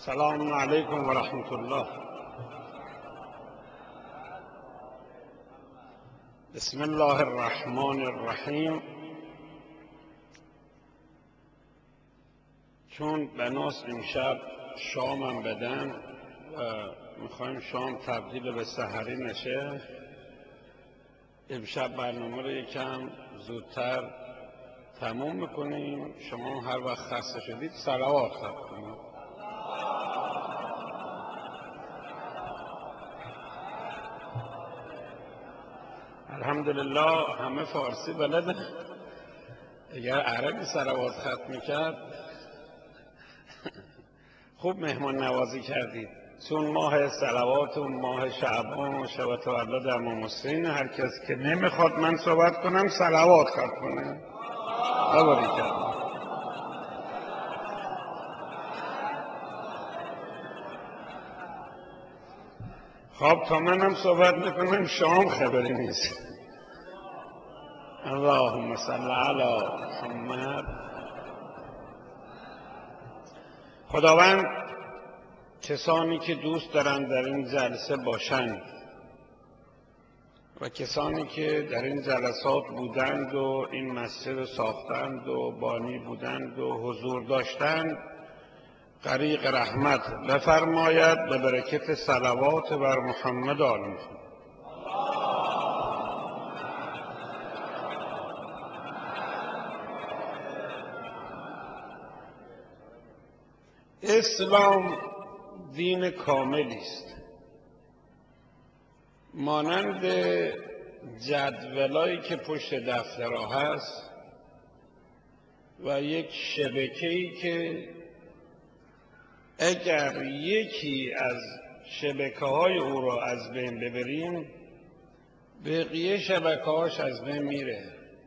السلام علیکم و رحمت الله. بسم الله الرحمن الرحیم. چون بناس امشب شامم بدن و میخوایم شام تبدیل به سحری نشه، امشب برنامه رو یکم زودتر تموم میکنیم. شما هر وقت خسته شدید صلوات خواهد کنید. الحمدلله همه فارسی بلده. اگر عربی صلوات ختم میکرد خوب مهمان نوازی کردید. چون ماه صلوات و ماه شعبان و شب تولد امام حسین، هر کس که نمیخواد من صحبت کنم صلوات ختم کنه. بباری کرد. خب تا منم صحبت میکنم شام خبری نیست. اللهم صل علی محمد. خداوند کسانی که دوست دارند در این جلسه باشند و کسانی که در این جلسات بودند و این مسجد ساختند و بانی بودند و حضور داشتند، غریق رحمت بفرماید به برکت صلوات بر محمد و آل محمد. اسلام دین کاملی است. مانند جدولایی که پشت دفترها هست و یک شبکه‌ای که اگر یکی از شبکه‌های او را از بین ببریم بقیه شبکه‌هاش از بین میره.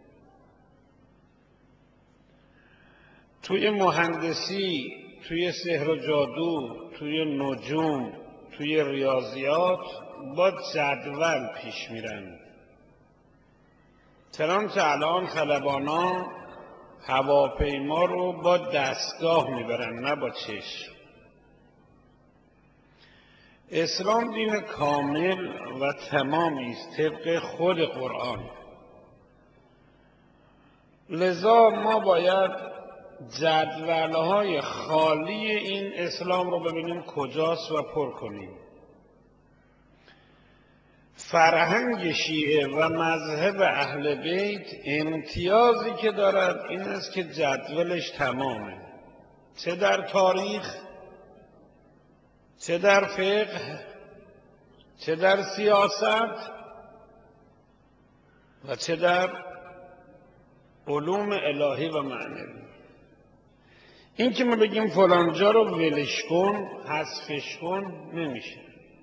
توی مهندسی، توی سحر و جادو، توی نجوم، توی ریاضیات با جدول پیش میرن. چنانچه الان خلبانا هواپیما رو با دستگاه میبرن نه با چشم. اسلام دین کامل و تمامی است طبق خود قرآن. لذا ما باید جدولهای خالی این اسلام رو ببینیم کجاست و پر کنیم. فرهنگ شیعه و مذهب اهل بیت امتیازی که دارد این است که جدولش تمامه، چه در تاریخ، چه در فقه، چه در سیاست و چه در علوم الهی و معنوی. این که ما بگیم فلانجا رو ولش کن، حذفش کن، نمیشه.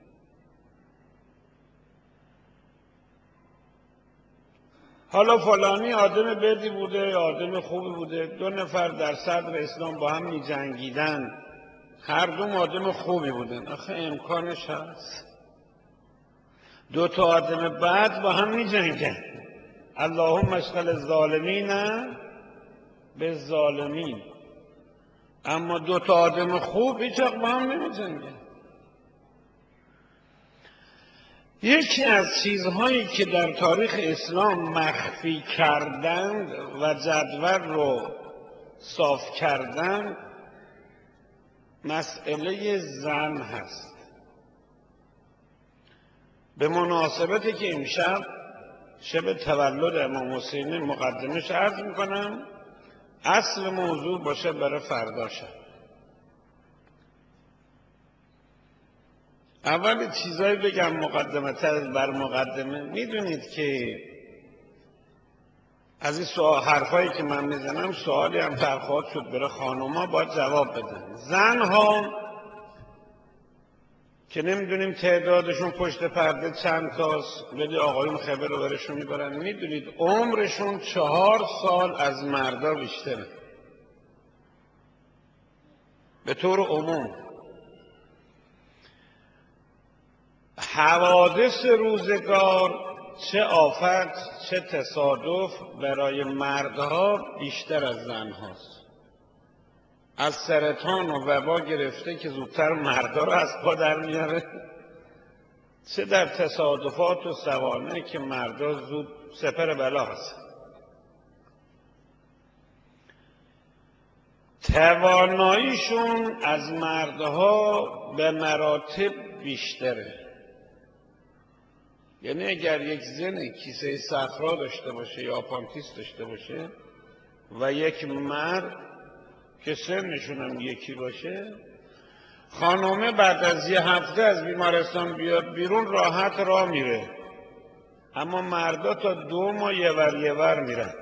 حالا فلانی آدم بدی بوده، آدم خوبی بوده، دو نفر در صدر اسلام با هم می جنگیدن، هر دو آدم خوبی بودن. آخه امکانش هست دو تا آدم بد با هم می جنگن. اللهم اشغل الظالمین بالظالمین. اما دو تا آدم خوب هیچ وقت با هم نمی جنگن. یکی از چیزهایی که در تاریخ اسلام مخفی کردند و جدول رو صاف کردند مسئله زن هست. به مناسبتی که امشب شب تولد امام حسین مقدمش عرض میکنم، اصل موضوع باشه برای فردا شب. اول چیزایی بگم مقدمه بر مقدمه. میدونید که از این حرفایی که من میزنم سوالی هم برخواهد شد برای خانوما باید جواب بدن. زنها که نمیدونیم تعدادشون پشت پرده چند تاست، ولی آقایون خبر رو برشون میبرن. میدونید عمرشون 4 سال از مردا بیشتره به طور عموم. حوادث روزگار چه آفت چه تصادف برای مردها بیشتر از زنهاست. از سرطان و وبا گرفته که زودتر مردا رو از پا در میاره، چه در تصادفات و سوانح که مردا زود سپر بلا هست. تواناییشون از مردها به مراتب بیشتره. یعنی اگر یک زن کیسه صفرا داشته باشه یا آپانتیس داشته باشه و یک مرد که سنشون هم یکی باشه، خانومه بعد از یه هفته از بیمارستان بیاد بیرون راحت راه میره، اما مردا تا 2 ماه یه ور میرن.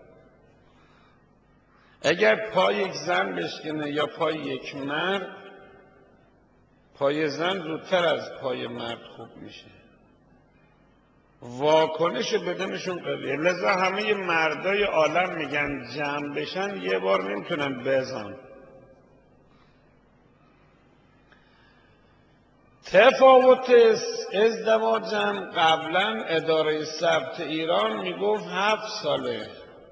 اگر پای یک زن بشکنه یا پای یک مرد، پای زن زودتر از پای مرد خوب میشه، واکنش بدنشون قویه. لذا همه مردای عالم میگن جمع بشن یه بار نمیتونن بزن. تفاوت ازدواجم قبلا اداره ثبت ایران میگفت 7 ساله،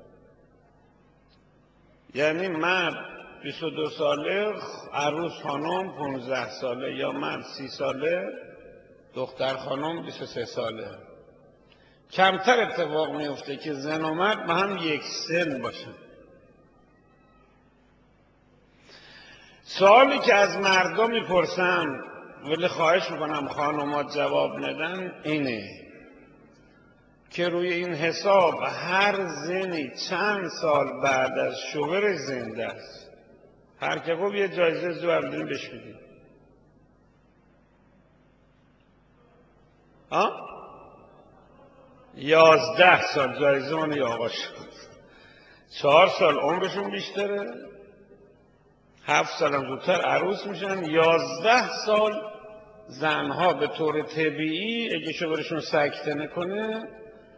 یعنی مرد 22 ساله، عروس خانم 15 ساله، یا مرد 30 ساله، دختر خانم 23 ساله. کمتر اتفاق میفته که زن و مرد با هم یک سن باشن. سوالی که از مردا میپرسم ولی خواهش میکنم خانوما جواب ندن اینه که روی این حساب هر زنی چند سال بعد از شوهر زنده است، هر که گفت یه جایزه زوردین بهش میدیم. 11 سال جایزه من یا آقا شد. 4 سال عمرشون بیشتره، 7 سال هم زودتر عروس میشن. 11 سال زنها به طور طبیعی اگه شوهرشون سکته نکنه،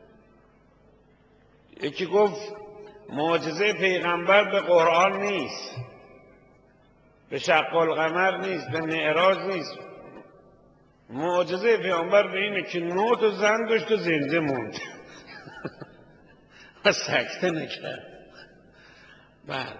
یکی گفت معجزه پیغمبر به قرآن نیست، به شق القمر نیست، به معراج نیست. معجزه پیغمبر به اینه که 9 تا زن داشت و زنده موند و سکته نکرد. بله،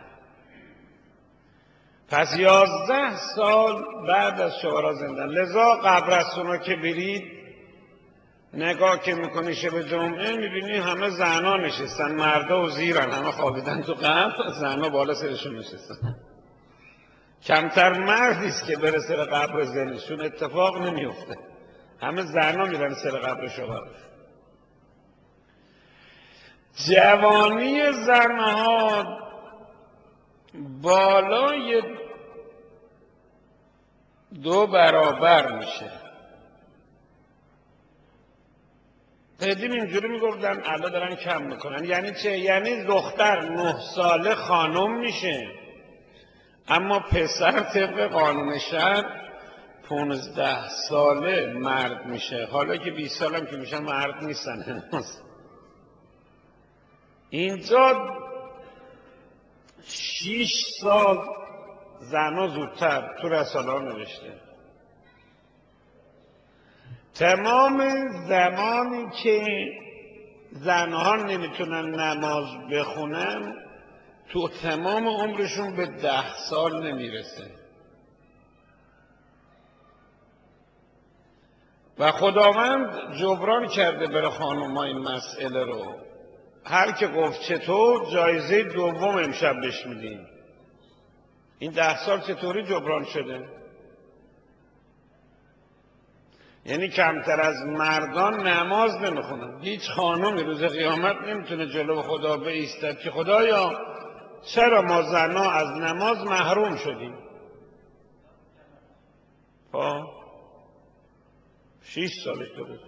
پس 11 سال بعد از شوهرها زندن. لذا قبرستونا که برید نگاه که میکنی شب جمعه میبینی همه زنها نشستن، مردا و زیرن، همه خوابیدن تو قبر، زنها بالا سرشون نشستن. کمتر مردیست که بره سر قبر زنشون، اتفاق نمیفته، همه زنها میرن سر قبر شوهرش. جوانی زنها بالای 2 برابر میشه. قدیم اینجوری میگفتن، الان دارن کم میکنن. یعنی چه؟ یعنی دختر 9 ساله خانم میشه، اما پسر طبق قانون شهر 15 ساله مرد میشه. حالا که 20 سالم که میشن مرد نیستن. اینجا 6 سال زنها زودتر تو رساله ها نوشته. تمام زمانی که زنها نمیتونن نماز بخونن، تو تمام عمرشون به 10 سال نمیرسه. و خداوند جبران کرده برای خانوما این مسئله رو. هر که گفت چطور، جایزه دوم امشب بهش میدیم. این 10 سال چطوری جبران شده؟ یعنی کمتر از مردان نماز نمیخونن. هیچ خانومی روز قیامت نمیتونه جلو خدا بایستد که خدایا چرا ما زنها از نماز محروم شدیم؟ 6 سالش درست.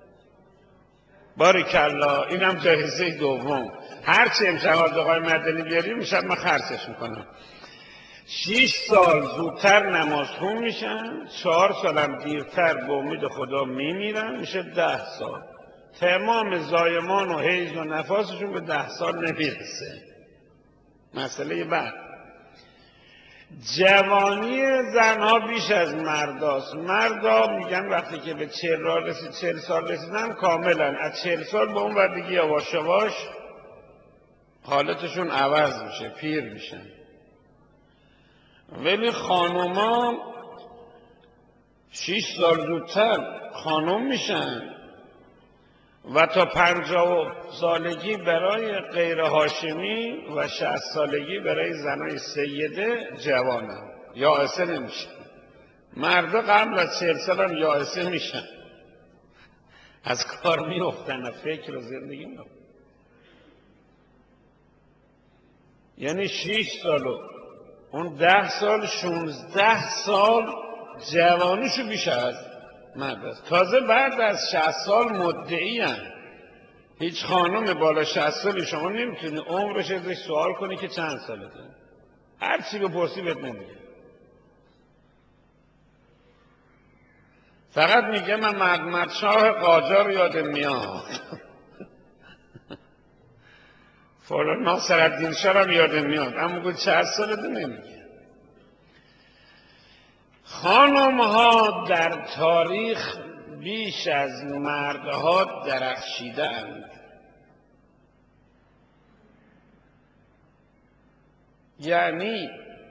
باریکلا، اینم جایزه دوم. هرچی امشب از آقای مدنی بیاریم امشب من خرچش میکنم. 6 سال زودتر نمازخون میشن، 4 سالم دیرتر به امید خدا میمیرن، میشه 10 سال. تمام زایمان و حیض و نفاسشون به 10 سال نمیرسه. مسئله بعد، جوانی زنها بیش از مرداست. مردا میگن وقتی که به 40 سال رسیدن کاملا، از 40 سال به اون ور دیگه یواش یواش حالتشون عوض میشه، پیر میشن. ولی خانوما 6 سال زودتر خانم میشن و تا 50 سالگی برای غیر هاشمی و 60 سالگی برای زنای سیده جوانن، یائسه نمیشن. مردا قبل از 40 سال هم یائسه میشن، از کار میافتن، فکر و زندگی میافتن. یعنی 6 سال و اون 10 سال 16 سال جوانیشو بیش از مرد است. تازه بعد از 60 سال مدعی هست. هیچ خانم بالا 60 سالی شما نمیتونی عمرش ازش سوال کنی که چند سالته، هر چی بپرسی بهت نمیگه. فقط میگه من محمد شاه قاجار یادم میاد، فلان ناصرالدین شاه هم یادم میاد، اما گفت 60 سالته نمیگه. خانم ها در تاریخ بیش از مردها درخشیدند. یعنی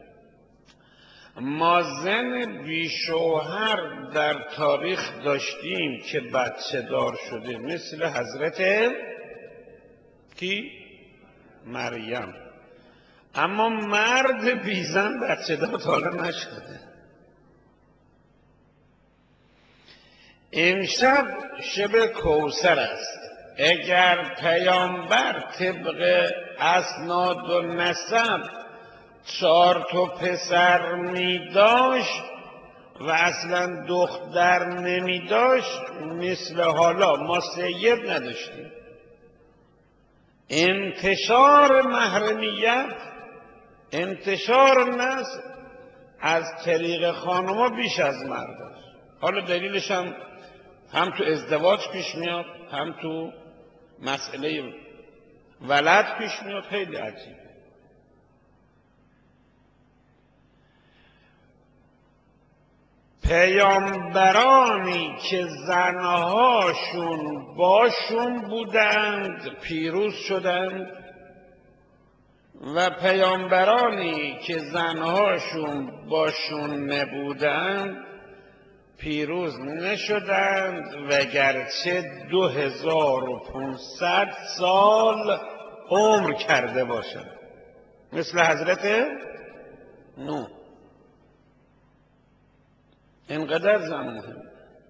ما زن بیشوهر در تاریخ داشتیم که بچه دار شده، مثل حضرت کی؟ مریم. اما مرد بیزن بچه دار تا حالا نشده. امشب شب کوثر است. اگر پیامبر طبق اسناد و نسب 4 تا پسر می داشت و اصلا دختر نمی داشت، مثل حالا ما سید نداشتیم. انتشار محرمیت، انتشار نسل از طریق خانوما بیش از مرد است. حالا دلیلش هم تو ازدواج پیش میاد، هم تو مسئله ولد پیش میاد. خیلی عجیبه. پیامبرانی که زنهاشون باشون بودند پیروز شدند و پیامبرانی که زنهاشون باشون نبودند پیروز نشدند، وگرچه 2500 سال عمر کرده باشند، مثل حضرت نوح. اینقدر زن مهم.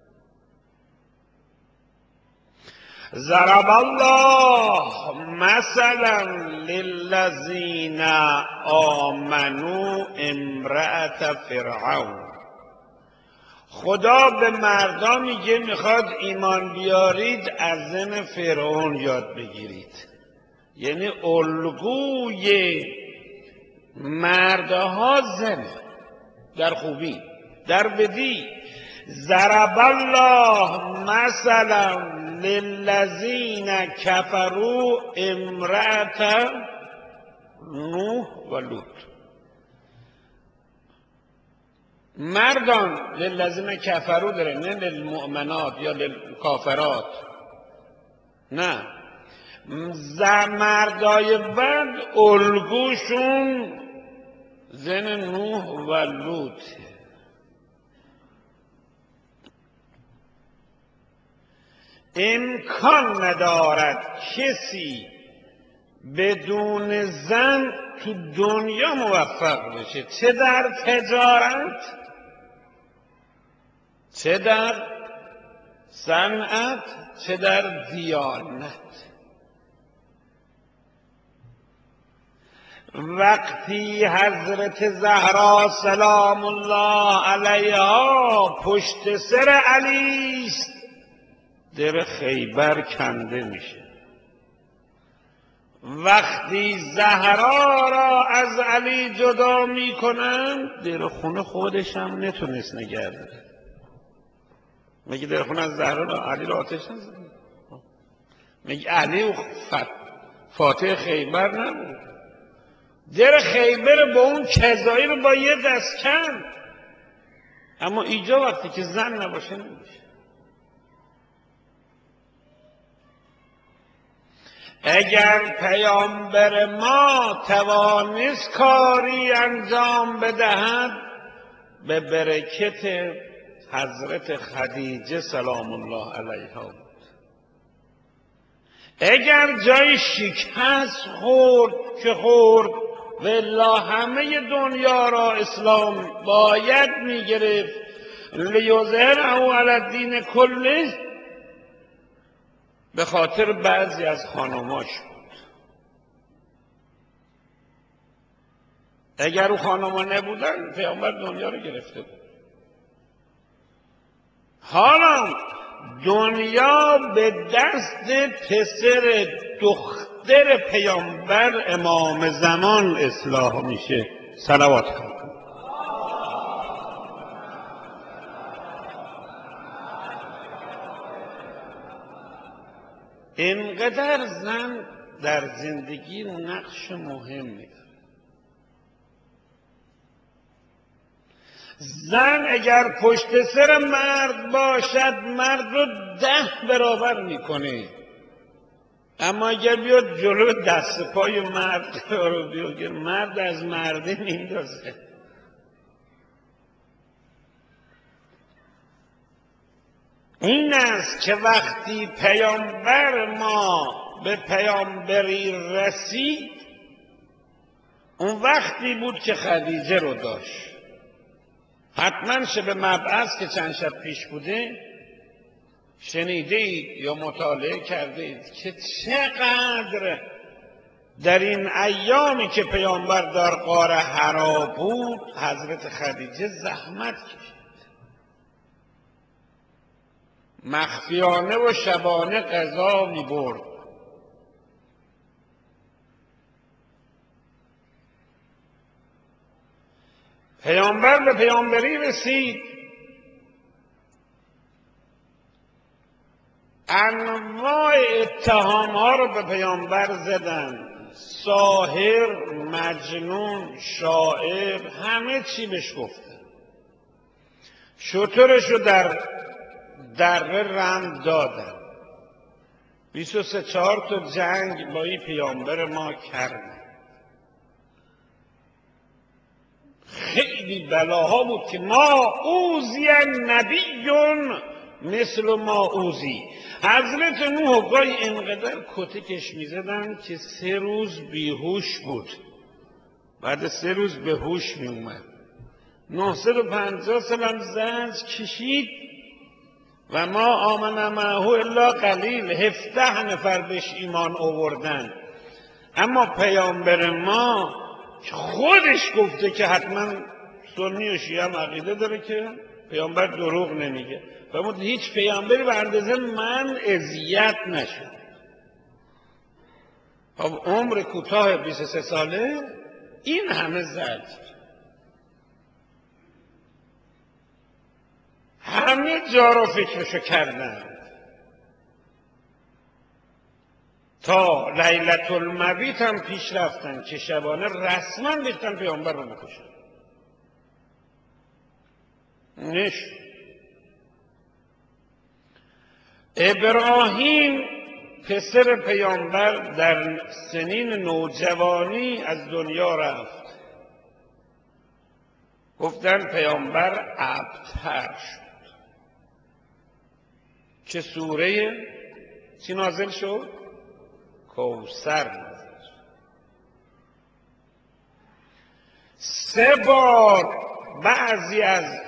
ضرب الله مثلا للذین آمنوا امرأة فرعون. خدا به مردان میگه میخواد ایمان بیارید از زن فرعون یاد بگیرید. یعنی الگوی مردها زنه، در خوبی در بدی. ضرب الله مثلا للذین کفروا امرأة نوح و لوط. مردان للذین کفروا داره، نه للمؤمنات یا للکافرات، نه. مردای بد الگوشون زن نوح و لوط. امکان ندارد کسی بدون زن تو دنیا موفق بشه، چه در تجارت، چه در صنعت، چه در دیانت. وقتی حضرت زهرا سلام الله علیها پشت سر علی است، در خیبر کنده میشه. وقتی زهرا را از علی جدا میکنن، در خونه خودش هم نتونست نگه داره. میگه در خونه از زهرا را علی را آتش نزد. میگه علی و فاتح خیبر نبود. در خیبر با اون کذایی رو با یه دست کن. اما اینجا وقتی که زن نباشه نمیشه. اگر پیامبر ما توانست کاری انجام بدهد به برکت حضرت خدیجه سلام الله علیها بود. اگر جای شکست خورد که خورد والله همه دنیا را اسلام باید میگرفت لیظهره علی الدین کله، به خاطر بعضی از خانماش بود. اگر او خانما نبودن پیامبر دنیا رو گرفته بود. حالا دنیا به دست پسر دختر پیامبر امام زمان اصلاح میشه. صلوات کنید. اینقدر زن در زندگی نقش مهمی داره. زن اگر پشت سر مرد باشد مرد رو 10 برابر میکنه، اما اگر بیاد جلو دست پای مرد رو بیاد مرد از مرده میندازه. این است که وقتی پیامبر ما به پیامبری رسید اون وقتی بود که خدیجه رو داشت. حتما شب مبعث که چند شب پیش بوده شنیده اید یا مطالعه کرده اید که چقدر در این ایامی که پیامبر در غار حرا بود حضرت خدیجه زحمت کشید، مخفیانه و شبانه غذا می برد. پیامبر به پیامبری رسید، انواع اتهام ها رو به پیامبر زدن، ساحر، مجنون، شاعر، همه چی بهش گفتن. شترش رو در دره رند دادن. 23-4 تا جنگ با این پیامبر ما کردن. خیلی بلاها بود که ما اوذی نبیون مثل ما اوذی. حضرت نوح گاهی اینقدر کتکش میزدن که 3 روز بیهوش بود، بعد 3 روز به هوش می اومد. 950 سالم زنج کشید و ما آمن معه الا قلیل، 17 نفر بهش ایمان آوردن. اما پیامبر ما خودش گفته که حتما سنی و شیعه هم عقیده داره که پیامبر دروغ نمیگه. فرمود هیچ پیامبری به اندازه من اذیت نشد. خب عمر کوتاه 23 ساله این همه زد. همه جا رو فکرشو کردن تا لیلة المبیت هم پیش رفتن که شبانه رسما ریختن پیامبر رو بکشن. ابراهیم پسر پیامبر در سنین نوجوانی از دنیا رفت. گفتن پیامبر ابتر شد. چه سوره چی نازل شد؟ کوثر نازل شد. 3 بار بعضی از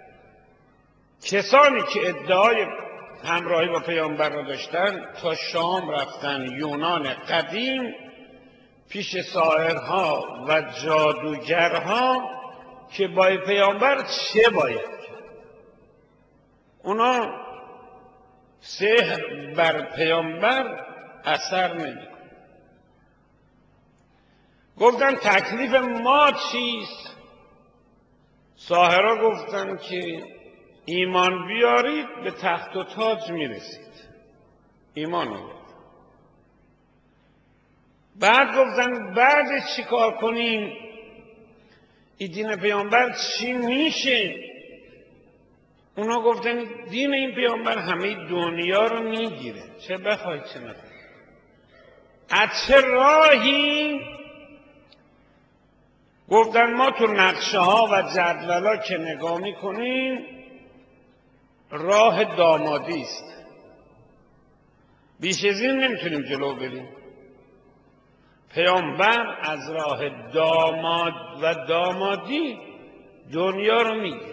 کسانی که ادعای همراهی با پیامبر را داشتن تا شام رفتن، یونان قدیم، پیش ساحرها و جادوگرها که با پیامبر چه باید کرد. اونا سحر بر پیامبر اثر نمیکنه. گفتن تکلیف ما چیست؟ ساحرها گفتن که ایمان بیارید به تخت و تاج میرسید. ایمان آورد. بعد گفتن بعد چی کار کنیم؟ این دین پیامبر چی میشه؟ اونا گفتن دین این پیامبر همه دنیا رو میگیره، چه بخوای چه نخوای. از چه راهی؟ گفتن ما تو نقشه ها و جدولا که نگاه میکنیم راه دامادی است، بیش از این نمیتونیم جلو بریم. پیامبر از راه داماد و دامادی دنیا رو میگه.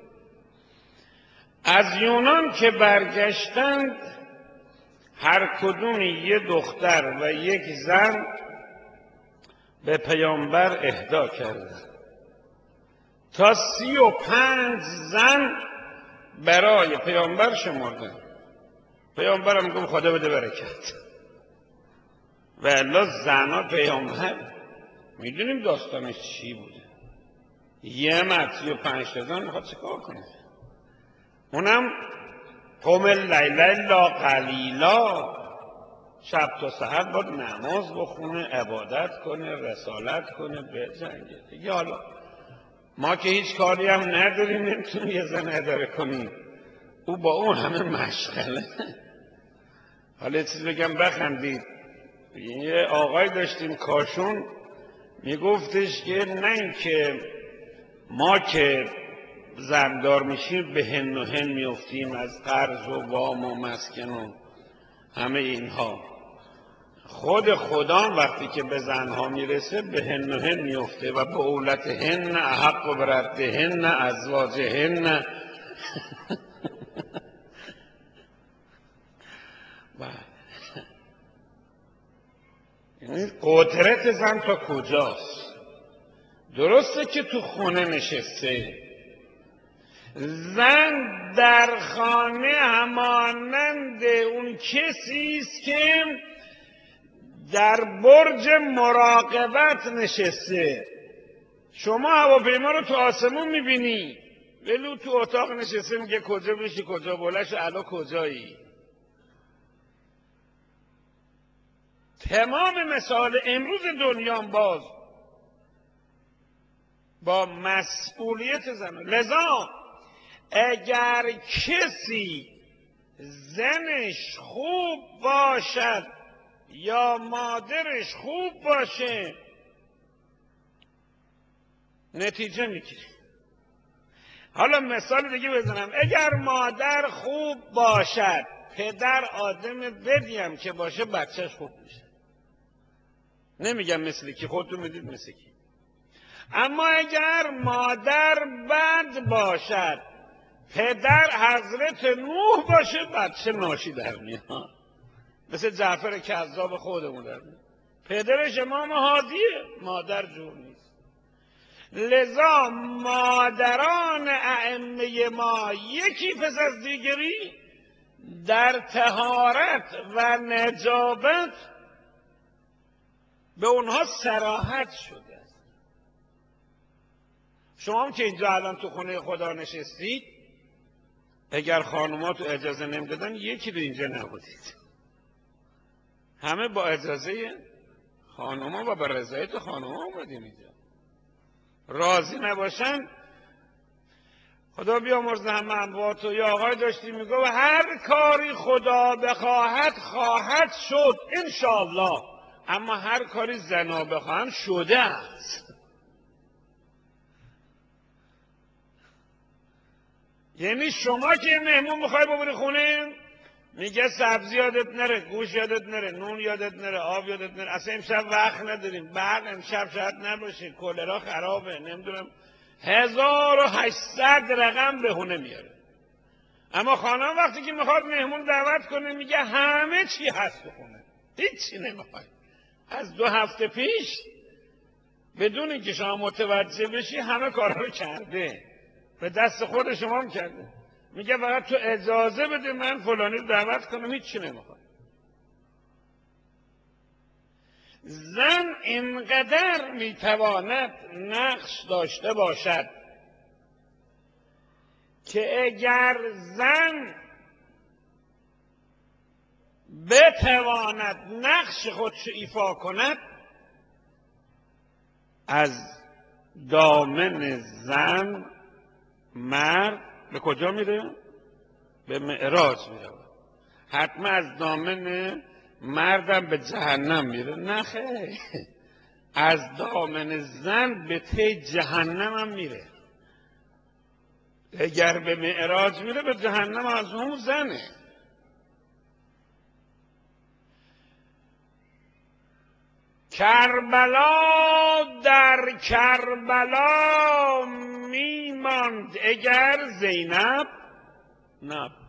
از یونان که برگشتند هر کدوم یه دختر و یک زن به پیامبر اهدا کردند تا 35 زن برای پیامبر شمردن. پیامبرم گفت خدا بده برکت. و الا زنها پیامبر میدونیم داستانش چی بوده. یه مرد 35 زن میخواد چیکار کنه؟ اونم قم اللیل الا قلیلا، شب تا سحر باید نماز بخونه، عبادت کنه، رسالت کنه، بجنگه دیگه. حالا ما که هیچ کاری هم نداریم نمیتونیم یه زن اداره کنیم، او با اون همه مشغله. حالا یه چیز بگم بخندید. یه آقای داشتیم کاشون میگفتش که نه اینکه ما که زندار میشیم به هن و هن میفتیم از قرض و وام و مسکن و همه اینها، خود خدا وقتی که به زنها میرسه به هن و هن میفته و به اولت هن احق و برده هن ازواج هن. یعنی قدرت زن تا کجاست؟ درسته که تو خونه نشسته، زن در خانه همانند اون کسی است که در برج مراقبت نشسته. شما هواپیما رو تو آسمون میبینی ولی تو اتاق نشسته میگه کجا بشی کجا بلش الا کجایی. تمام مثال امروز دنیا باز با مسئولیت زن. لذا اگر کسی زنش خوب باشد یا مادرش خوب باشه نتیجه میگیره. حالا مثال دیگه بزنم. اگر مادر خوب باشد پدر آدم بدیم که باشه بچهش خوب میشه. نمیگم مثل کی، خودتون میدید مثل کی. اما اگر مادر بد باشد پدر حضرت نوح باشه بچه ناشی در میاد، مثل جعفر کذاب خودمون در میاد. پدرش امام هادیه، مادر جور نیست. لذا مادران ائمه ما یکی پس از دیگری در طهارت و نجابت به اونها صراحت شده است. شما هم که اینجا الان تو خونه خدا نشستید اگر خانوما تو اجازه نمیدادن یکی رو اینجا نبودید. همه با اجازه خانوما و با رضایت خانوما اومدیم اینجا. راضی نباشن خدا بیامرزه همه اموات. و یا آقای داشتیم میگو هر کاری خدا بخواهد خواهد شد انشاءالله، اما هر کاری زنا بخواهند شده است. یعنی شما که مهمون میخوای ببری خونه میگه سبزی یادت نره، گوش یادت نره، نون یادت نره، آب یادت نره، اصلا امشب وقت نداریم، برق امشب شاید نباشه، کولرا خرابه، نمیدونم 1800 رقم بهونه میاره. اما خانم وقتی که میخواد مهمون دعوت کنه میگه همه چی هست تو خونه، هیچی نمیخوای. از 2 هفته پیش بدون اینکه شما متوجه بشی همه کارا رو کرده، به دست خود شما هم کرده. میگه فقط تو اجازه بده من فلانی رو دعوت کنم، هیچی نمیخواد. زن اینقدر میتواند نقش داشته باشد که اگر زن بتواند نقش خودش ایفا کند از دامن زن مرد به کجا میره؟ به معراج میره. حتما از دامن مردم به جهنم میره. نه خیر، از دامن زن به ته جهنم هم میره. اگر به معراج میره به جهنم از اون زنه. کربلا در کربلا میماند اگر زینب نبود.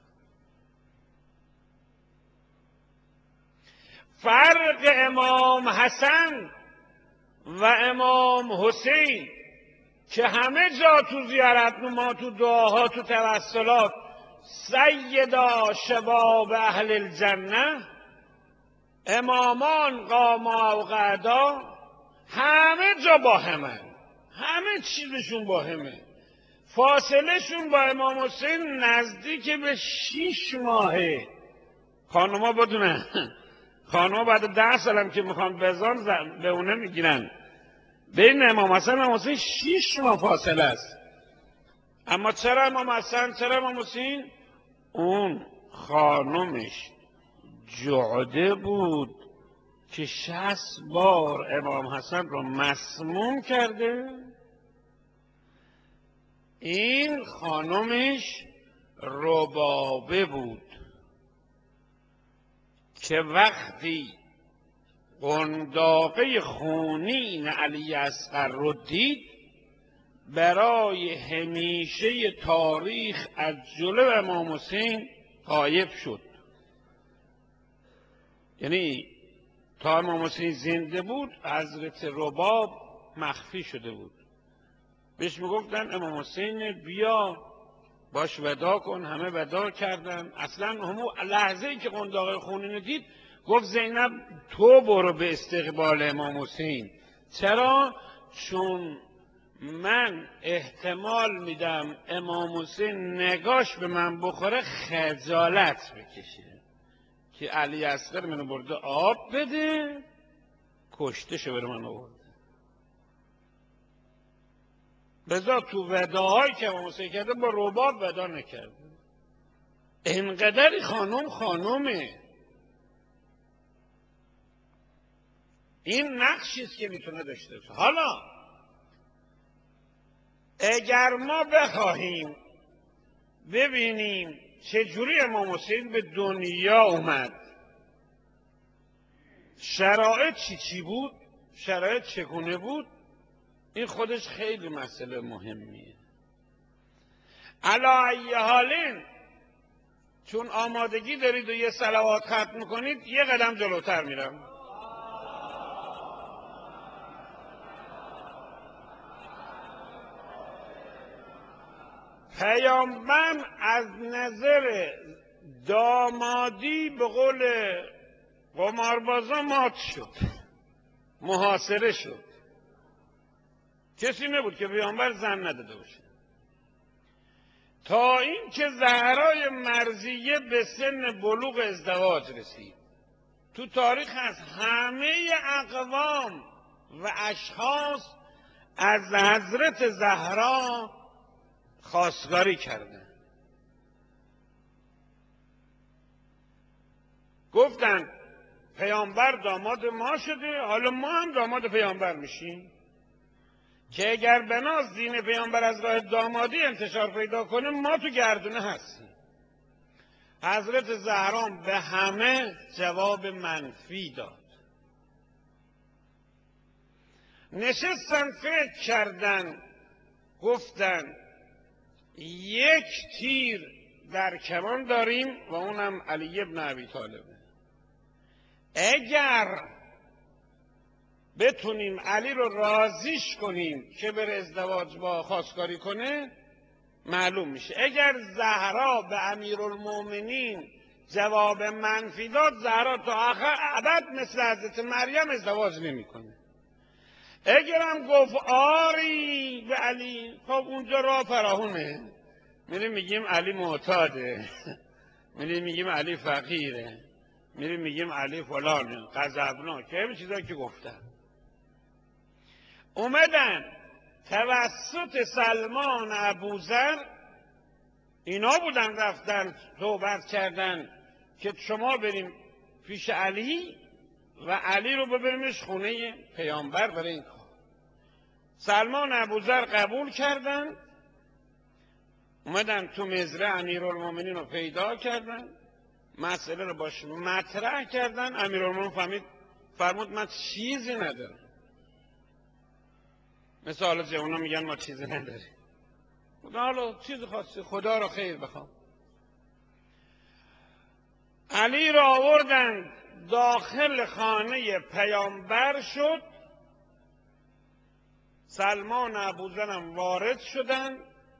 فرق امام حسن و امام حسین که همه جا تو زیارتنما، تو دعاها، تو توسلات سیدا شباب اهل الجنه، امامان قاما و قعدا، همه جا با همه، همه چیزشون با همه. فاصله شون با امام حسین نزدیک به 6 ماهه. خانوما بدونن، خانوما بعد 10 سالم که میخوان بزان به اونه میگیرن. بین امام حسن و امام حسین 6 ماه فاصله است. اما چرا امام حسن، چرا امام حسین؟ اون خانومش جعده بود که 60 بار امام حسن رو مسموم کرده. این خانومش ربابه بود که وقتی قنداقه خونین علی اصغر رو دید، برای همیشه تاریخ از جلو امام حسین غایب شد. یعنی تا امام حسین زنده بود حضرت رباب مخفی شده بود. بهش میگفتن امام حسین بیا باش ودا کن. همه ودا کردن. اصلا همون لحظه ای که قنداق خونین دید گفت زینب تو برو به استقبال امام حسین. چرا؟ چون من احتمال میدم امام حسین نگاش به من بخوره خجالت بکشه که علی اصغر منو برده آب بده، کشته شه بره من آورده. بذار تو وداهایی که امام حسین کرده با رباب ودا نکرده. اینقدر خانم خانومه. این نقشیست که میتونه داشته باشه. حالا اگر ما بخواهیم ببینیم چجوری امام حسین به دنیا اومد، شرایط چی بود، شرایط چگونه بود، این خودش خیلی مسئله مهمیه. علی ای حالین چون آمادگی دارید و یه صلوات ختم کنید یه قدم جلوتر میرم. پیامبر از نظر دامادی به قول قماربازا مات شد، محاصره شد. کسی نبود که پیامبر زن نداده باشه تا این که زهرای مرضیه به سن بلوغ ازدواج رسید. تو تاریخ هست همه اقوام و اشخاص از حضرت زهرا خواستگاری کردن. گفتن پیامبر داماد ما شده، حالا ما هم داماد پیامبر میشیم که اگر بناز دین پیامبر از راه دامادی انتشار پیدا کنه ما تو گردونه هستیم. حضرت زهرا به همه جواب منفی داد. نشستن فکر کردن، گفتن یک تیر در کمان داریم و اونم علی ابن ابی طالبه. اگر بتونیم علی رو راضیش کنیم که بره ازدواج با خواستگاری کنه معلوم میشه. اگر زهرا به امیرالمومنین جواب منفی داد، زهرا تا آخر ابد مثل حضرت مریم ازدواج نمیکنه. اگرم گفت آری به علی، خب اونجا راه فراهونه. میریم میگیم علی معتاده، میریم میگیم علی فقیره، میریم میگیم علی فلانه غضبناک، که همین چیزایی که گفتن. اومدن توسط سلمان ابوذر اینا بودن رفتن صحبت کردن که شما بریم پیش علی و علی رو ببریمش خونه پیامبر برای این کار. سلمان ابوذر قبول کردن، اومدن تو مزرعه امیرالمومنین رو پیدا کردن، مسئله رو باش مطرح کردن. امیرالمومنین فرمود من چیزی ندارم. مثل حالا جوونا میگن ما چیزی نداریم. حالا چیزی خواستی خدا رو خیر بخوام. علی را آوردن داخل خانه پیامبر شد. سلمان ابوذرم وارد شدن،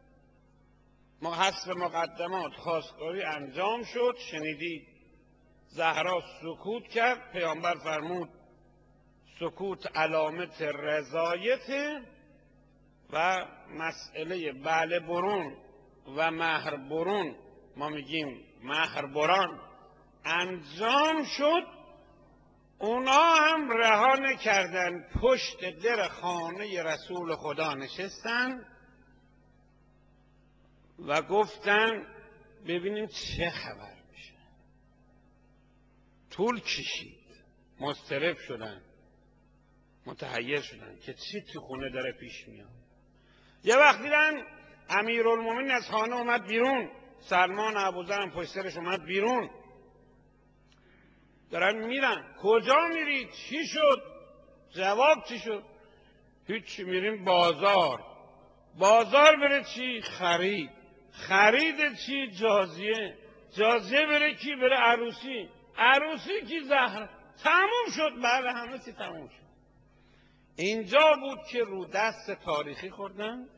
حسب مقدمات خواستگاری انجام شد. شنیدید زهرا سکوت کرد، پیامبر فرمود سکوت علامت رضایت و مسئله بله برون و مهر برون، ما میگیم مهر بران، انجام شد. اونا هم رها نکردن، پشت در خانه رسول خدا نشستن و گفتن ببینیم چه خبر میشه. طول کشید، مضطرب شدن، متحیر شدن که چی تو خونه داره پیش میاد. یه وقت دیدن امیرالمومنین از خانه اومد بیرون، سلمان ابوذر هم پشت سرش اومد بیرون، دارن میرن. کجا میرید؟ چی شد؟ جواب چی شد؟ هیچ، میریم بازار. بازار بره چی؟ خرید. خرید چی؟ جازیه. جازیه بره کی؟ بره عروسی. عروسی کی؟ زهر. تموم شد. بله همه چی تموم شد. اینجا بود که رو دست تاریخی خوردن،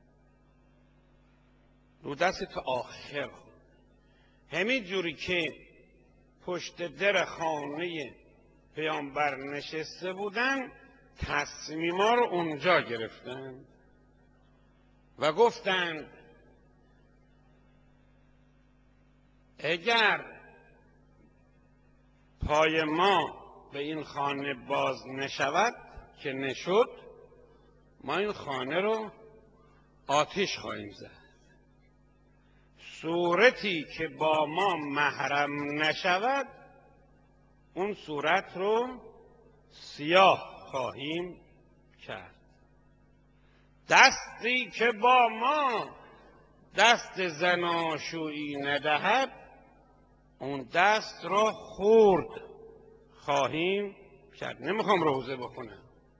رو دست تا آخر خوردن. همین جوری که پشت در خانه پیامبر نشسته بودن، تصمیما رو اونجا گرفتن و گفتند اگر پای ما به این خانه باز نشود، که نشد، ما این خانه رو آتش خواهیم زد. صورتی که با ما محرم نشود، اون صورت رو سیاه خواهیم کرد. دستی که با ما دست زناشویی ندهد، اون دست رو خورد خواهیم کرد. نمیخوام روزه بخونم.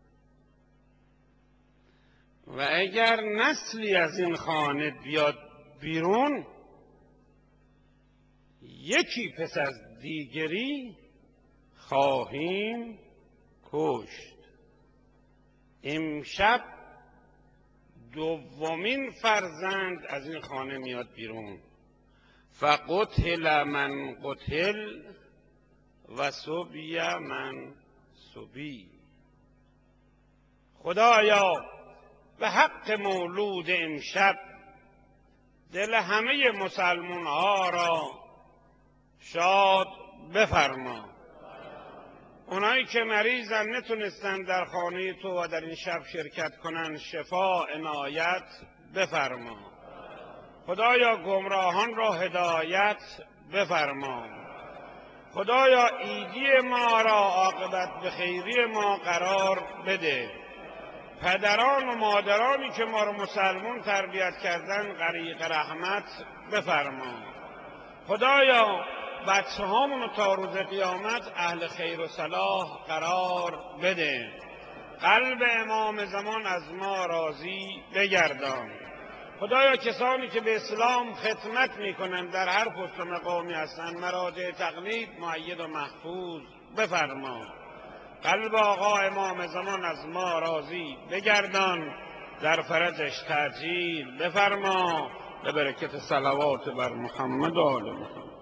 و اگر نسلی از این خانه بیاد بیرون، یکی پس از دیگری خواهیم کشت. امشب دومین فرزند از این خانه میاد بیرون. فقتل من قتل و سبی من سبی. خدایا به حق مولود امشب دل همه مسلمان ها را شاد بفرما. اونایی که مریضن نتونستن در خانه تو و در این شب شرکت کنن، شفا عنایت بفرما. خدایا گمراهان را هدایت بفرما. خدایا عیدی ما را عاقبت به خیری ما قرار بده. پدران و مادرانی که ما را مسلمون تربیت کردن غریق رحمت بفرما. خدایا بچه هامونو تا روز قیامت اهل خیر و صلاح قرار بده. قلب امام زمان از ما راضی بگردان. خدایا کسانی که به اسلام خدمت میکنند در هر پست و مقامی هستند، مراجع تقلید مؤید و محفوظ بفرما. قلب آقا امام زمان از ما راضی بگردان، در فرجش تعجیل بفرما. به برکت صلوات بر محمد و آل محمد.